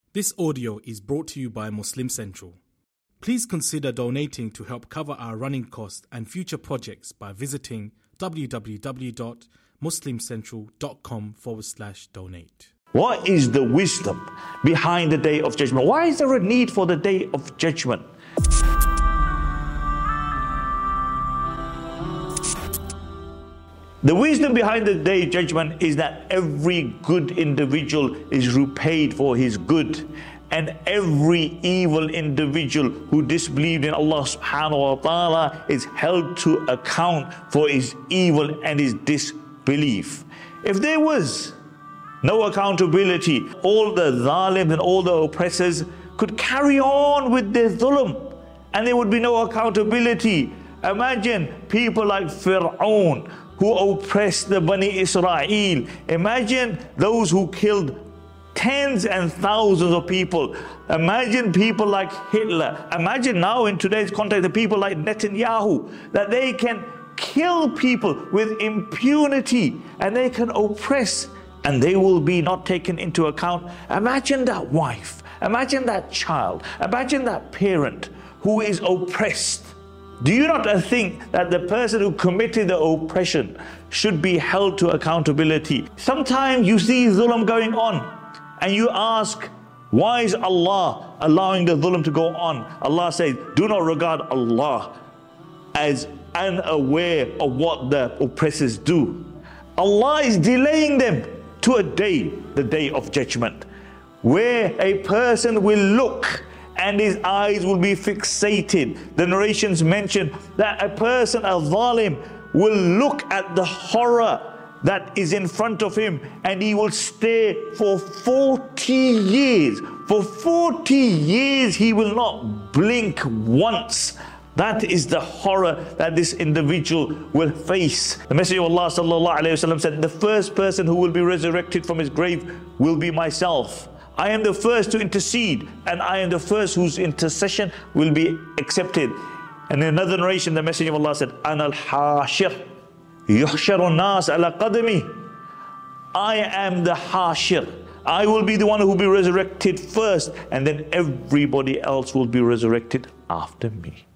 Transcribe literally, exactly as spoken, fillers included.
This audio is brought to you by Muslim Central. Please consider donating to help cover our running costs and future projects by visiting www.muslimcentral.com forward slash donate. What is the wisdom behind the Day of Judgment? Why is there a need for the Day of Judgment? The wisdom behind the Day of Judgment is that every good individual is repaid for his good, and every evil individual who disbelieved in Allah subhanahu wa ta'ala is held to account for his evil and his disbelief. If there was no accountability, all the zalims and all the oppressors could carry on with their dhulm, and there would be no accountability. Imagine people like Fir'aun, who oppressed the Bani Israel. Imagine those who killed tens and thousands of people. Imagine people like Hitler. Imagine now in today's context the people like Netanyahu, that they can kill people with impunity and they can oppress and they will be not taken into account. Imagine that wife, imagine that child, imagine that parent who is oppressed. Do you not think that the person who committed the oppression should be held to accountability? Sometimes you see dhulm going on and you ask, why is Allah allowing the dhulm to go on? Allah says, do not regard Allah as unaware of what the oppressors do. Allah is delaying them to a day, the Day of Judgment, where a person will look and his eyes will be fixated. The narrations mention that a person, a zalim, will look at the horror that is in front of him and he will stare for forty years. For forty years he will not blink once. That is the horror that this individual will face. The Messenger of Allah sallallahu alaihi wasallam said, the first person who will be resurrected from his grave will be myself. I am the first to intercede, and I am the first whose intercession will be accepted. And in another narration, the Messenger of Allah said, Ana al-hashir, yuhsharu an-nas ala qadami. I am the hashir. I will be the one who will be resurrected first, and then everybody else will be resurrected after me.